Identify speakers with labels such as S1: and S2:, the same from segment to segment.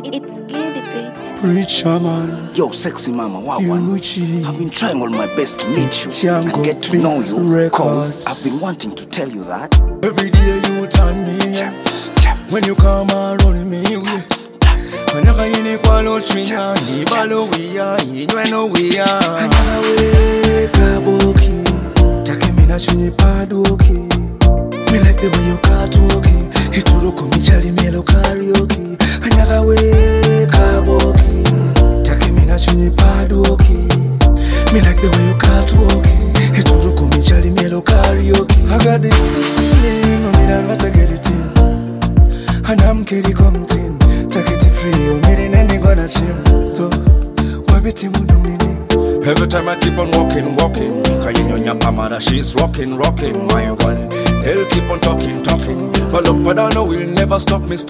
S1: It's Giddy Beats.
S2: Preacher man,
S3: Yo, sexy mama, wow,
S2: Yuchi.
S3: I've been trying all my best to meet you
S2: Tiango
S3: and get to know
S2: Beats
S3: you,
S2: Records.
S3: cause I've been wanting to tell you that.
S2: Every day you turn me when you come around me. Whenever you need to trinya, ni balo we are, inweno we are. Anyaga we kaboki, take me na chunyi padoki. Me like the way you catwalking, hituru mi chali melo karaoke. Anyaga we kaboki, take me na chunyi padoki. Me like the way you catwalking, hituru mi chali melo karaoke. I got this feeling, no matter what I get it in, and I'm getting content. Take it free, oh, me and any gonna chim. So, why be Timu Domini? Every time I keep on walking. Kayinyonya Pamara, she's rocking, my one. They'll keep on talking. But look, but I know will never stop me.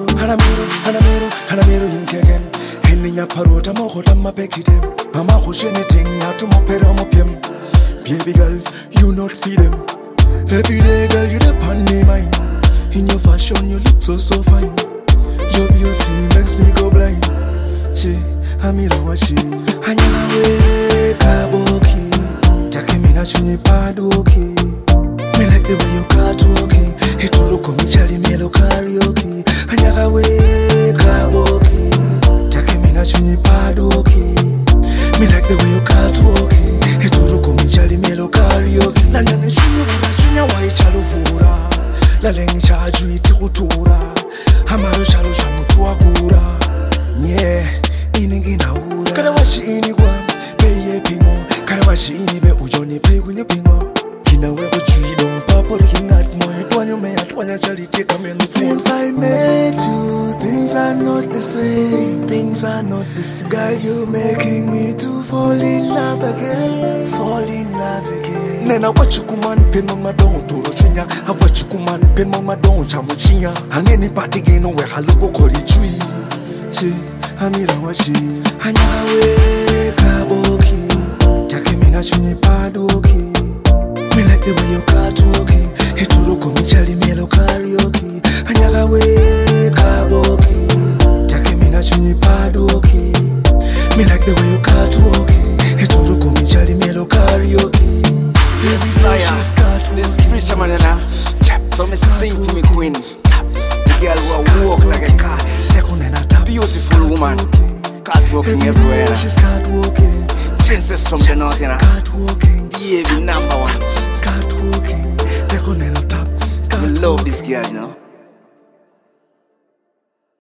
S2: Hanamiru, in Kegen. Henning a parota, Mohota, Mapekitem. Mama, who's anything, not to Mopera Mopium. Baby girl, you not feed them. Every day, girl, you depend me mine. In your fashion, you look so fine. Your beauty makes me go blind. Chi, amira wachi. Anyaga we kaboki, take me na chunyi padoki. Me like the way you catwalking, hituru mi chali melo karaoke. Anyaga we kaboki, take me na chunyi padoki. Me like the way you catwalking, hituru mi chali melo karaoke. Nanya ne chunya wa chalo fura, la lengi chaju iti kutura. Amaro chalo shamutua kura, yeah, iningi na ura. Kada washi inigwa, peye pingo. Kada washi inibe ujoni peye kwenye pingo. Kina wewe chuidom, papo rikingat moe. Tuanya chali teka meno. Since I met you, things are not the same. Girl, you making me to fall in love again. Nena wachukuman pen mama don toro chunya. A wachukuman pen mama don chamuchinya. Hangeni pati geno we halugo kori chui. Chi, amira wachi. Anyaga we kaboki, take me na chunyi padoki. Me like the way you catwalking, hituru mi chali melo karaoke. Anyaga we kaboki, take me na chunyi padoki. Me like the way you catwalking, hituru mi chali melo karaoke.
S3: Yes, this preacher man, so me sing for me queen. The girl who walk like a cat, beautiful woman, catwalking everywhere.
S2: She's catwalking,
S3: princess from the north,
S2: catwalking,
S3: baby number one.
S2: Catwalking,
S3: We love this girl,